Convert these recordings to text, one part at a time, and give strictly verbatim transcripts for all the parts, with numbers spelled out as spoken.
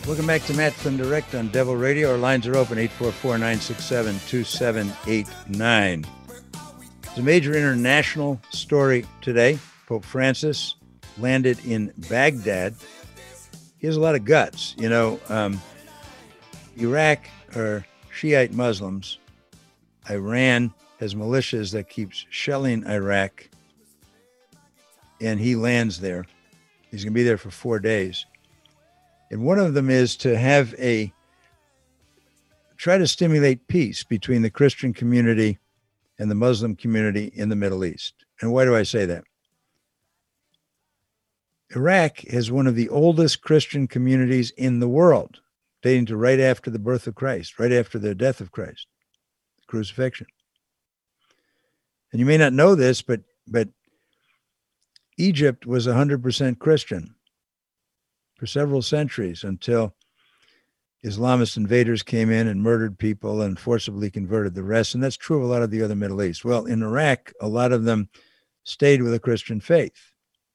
Welcome back to Matt Flynn Direct on Devil Radio. Our lines are open, eight four four, nine six seven, two seven eight nine. It's a major international story today. Pope Francis landed in Baghdad. He has a lot of guts. You know, um, Iraq are Shiite Muslims. Iran has militias that keeps shelling Iraq. And he lands there. He's going to be there for four days. And one of them is to have a, try to stimulate peace between the Christian community and the Muslim community in the Middle East. And why do I say that? Iraq has one of the oldest Christian communities in the world, dating to right after the birth of Christ, right after the death of Christ, the crucifixion. And you may not know this, but, but Egypt was one hundred percent Christian for several centuries until Islamist invaders came in and murdered people and forcibly converted the rest. And that's true of a lot of the other Middle East. Well, in Iraq, a lot of them stayed with a Christian faith.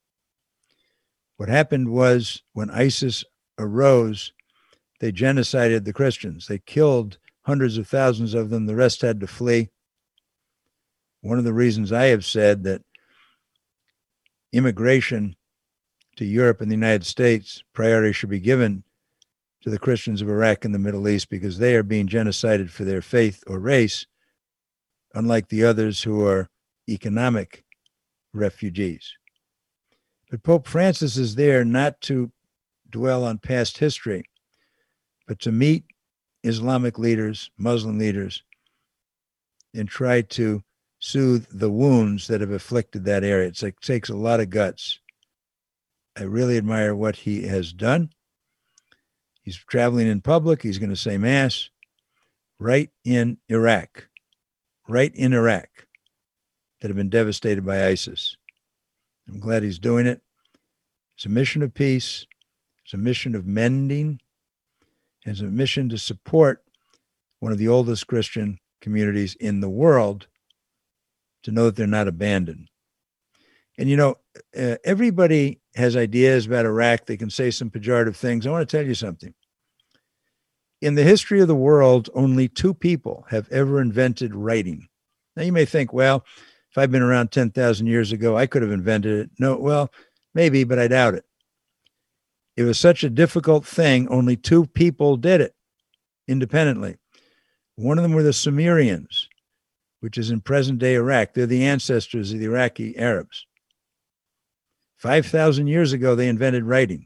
What happened was when ISIS arose, they genocided the Christians. They killed hundreds of thousands of them. The rest had to flee. One of the reasons I have said that immigration to Europe and the United States, priority should be given to the Christians of Iraq and the Middle East because they are being genocided for their faith or race, unlike the others who are economic refugees. But Pope Francis is there not to dwell on past history, but to meet Islamic leaders, Muslim leaders, and try to soothe the wounds that have afflicted that area. It's like, it takes a lot of guts. I really admire what he has done. He's traveling in public. He's going to say mass right in Iraq, right in Iraq, that have been devastated by ISIS. I'm glad he's doing it. It's a mission of peace. It's a mission of mending. It's a mission to support one of the oldest Christian communities in the world to know that they're not abandoned. And, you know, uh, everybody has ideas about Iraq. They can say some pejorative things. I want to tell you something. In the history of the world, only two people have ever invented writing. Now, you may think, well, if I've been around ten thousand years ago, I could have invented it. No, well, maybe, but I doubt it. It was such a difficult thing. Only two people did it independently. One of them were the Sumerians, which is in present-day Iraq. They're the ancestors of the Iraqi Arabs. five thousand years ago, they invented writing.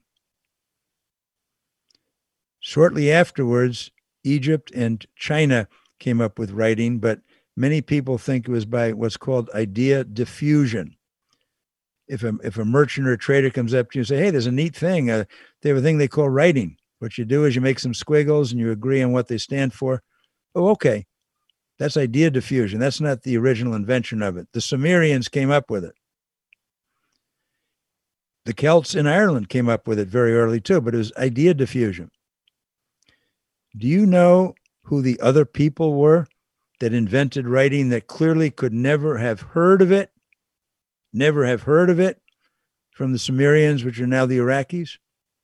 Shortly afterwards, Egypt and China came up with writing, but many people think it was by what's called idea diffusion. If a, if a merchant or a trader comes up to you and say, hey, there's a neat thing. Uh, they have a thing they call writing. What you do is you make some squiggles and you agree on what they stand for. Oh, okay. That's idea diffusion. That's not the original invention of it. The Sumerians came up with it. The Celts in Ireland came up with it very early too, but it was idea diffusion. Do you know who the other people were that invented writing that clearly could never have heard of it, never have heard of it from the Sumerians, which are now the Iraqis?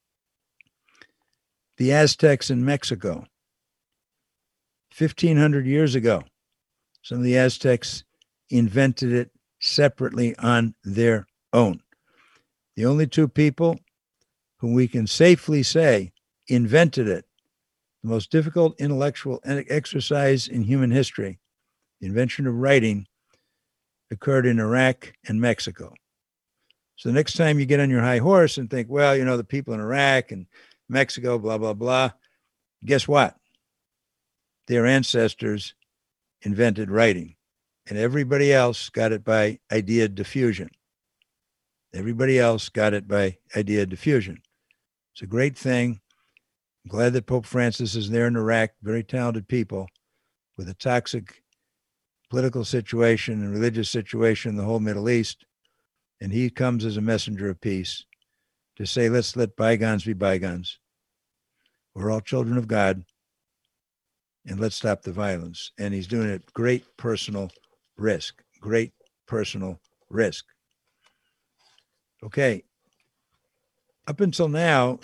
The Aztecs in Mexico. fifteen hundred years ago, some of the Aztecs invented it separately on their own. The only two people whom we can safely say invented it, the most difficult intellectual exercise in human history, the invention of writing, occurred in Iraq and Mexico. So the next time you get on your high horse and think, well, you know, the people in Iraq and Mexico, blah, blah, blah, guess what? Their ancestors invented writing, and everybody else got it by idea diffusion. Everybody else got it by idea diffusion. It's a great thing. I'm glad that Pope Francis is there in Iraq, very talented people with a toxic political situation and religious situation in the whole Middle East. And he comes as a messenger of peace to say, let's let bygones be bygones. We're all children of God, and let's stop the violence. And he's doing it at great personal risk, great personal risk. Okay. Up until now,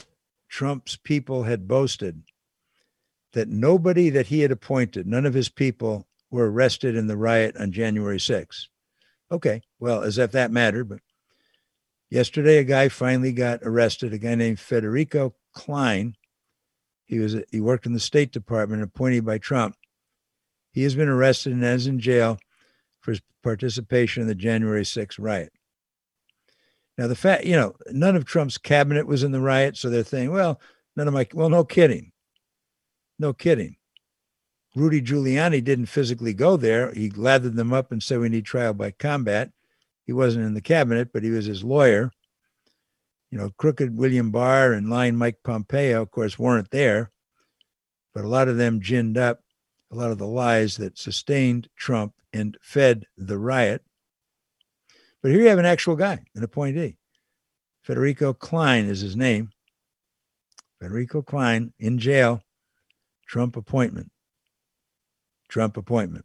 Trump's people had boasted that nobody that he had appointed, none of his people, were arrested in the riot on January sixth. Okay, well, as if that mattered, but yesterday a guy finally got arrested, a guy named Federico Klein. He was he worked in the State Department, appointed by Trump. He has been arrested and is in jail for his participation in the January sixth riot. Now, the fact, you know, none of Trump's cabinet was in the riot, so they're saying, well, none of my, well, no kidding. No kidding. Rudy Giuliani didn't physically go there. He lathered them up and said we need trial by combat. He wasn't in the cabinet, but he was his lawyer. You know, crooked William Barr and lying Mike Pompeo, of course, weren't there. But a lot of them ginned up a lot of the lies that sustained Trump and fed the riot. But here you have an actual guy, an appointee. Federico Klein is his name. Federico Klein in jail. Trump appointment. Trump appointment.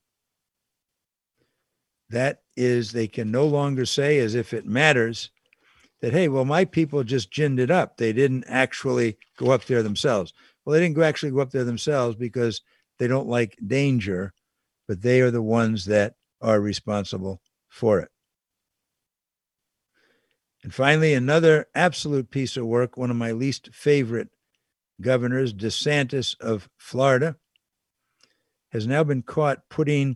That is, they can no longer say, as if it matters, that, hey, well, my people just ginned it up. They didn't actually go up there themselves. Well, they didn't go actually go up there themselves because they don't like danger, but they are the ones that are responsible for it. And finally, another absolute piece of work, one of my least favorite governors, DeSantis of Florida, has now been caught putting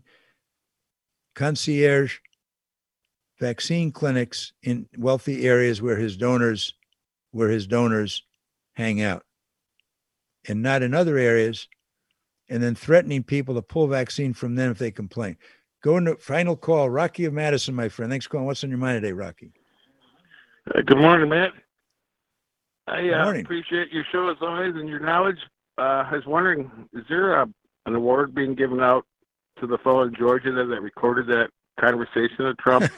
concierge vaccine clinics in wealthy areas where his donors, where his donors hang out, and not in other areas, and then threatening people to pull vaccine from them if they complain. Go into final call. Rocky of Madison, my friend. Thanks for calling. What's on your mind today, Rocky? Uh, good morning, Matt. I uh, morning. appreciate your show as always and your knowledge. Uh, I was wondering, is there a, an award being given out to the fellow in Georgia that, that recorded that conversation of Trump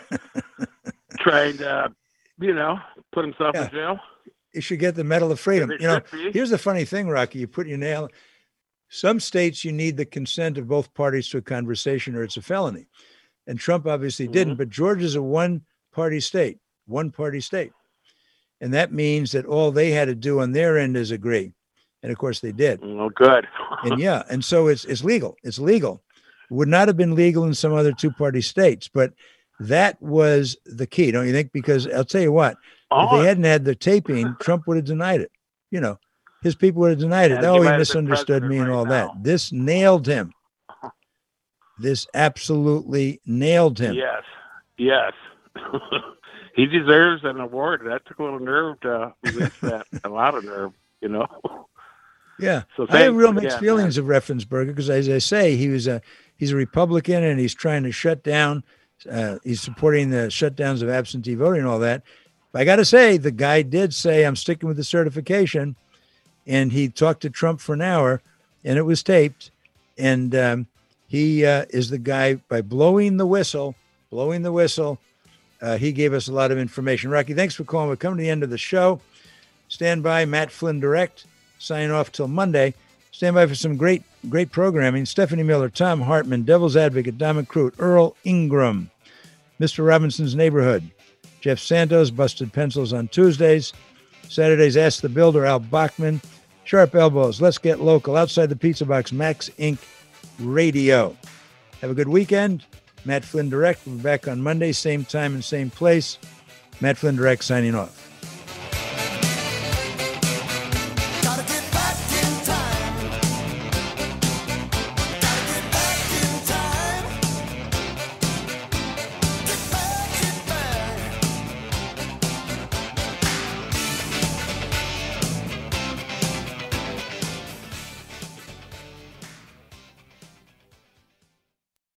trying to, uh, you know, put himself Yeah. in jail? You should get the Medal of Freedom. You know, here's the funny thing, Rocky. You put your nail. Some states you need the consent of both parties to a conversation or it's a felony. And Trump obviously Mm-hmm. didn't, but Georgia's a one-party state, one-party state. And that means that all they had to do on their end is agree. And of course they did. Oh, good. And yeah, and so it's it's legal. It's legal. Would not have been legal in some other two-party states, but that was the key, don't you think? Because I'll tell you what, oh, if they hadn't had the taping, Trump would have denied it. You know, his people would have denied it. Yeah, Oh, he he might have been misunderstood me and president all right that. now. This nailed him. This absolutely nailed him. yes, yes. He deserves an award. That took a little nerve to release that. A lot of nerve, you know. Yeah. So I have thanks real mixed again, feelings of Raffensperger because, as I say, he was a he's a Republican and he's trying to shut down. Uh, he's supporting the shutdowns of absentee voting and all that. But I got to say, the guy did say, I'm sticking with the certification. And he talked to Trump for an hour and it was taped. And um, he uh, is the guy, by blowing the whistle, blowing the whistle, uh, he gave us a lot of information. Rocky, thanks for calling. We're coming to the end of the show. Stand by, Matt Flynn Direct. Sign off till Monday. Stand by for some great, great programming. Stephanie Miller, Tom Hartman, Devil's Advocate, Don McCroot, Earl Ingram, Mister Robinson's Neighborhood, Jeff Santos, Busted Pencils on Tuesdays. Saturdays, Ask the Builder, Al Bachman, Sharp Elbows, Let's Get Local, Outside the Pizza Box, Max Incorporated. Radio. Have a good weekend. Matt Flynn Direct. We'll be back on Monday, same time and same place. Matt Flynn Direct signing off.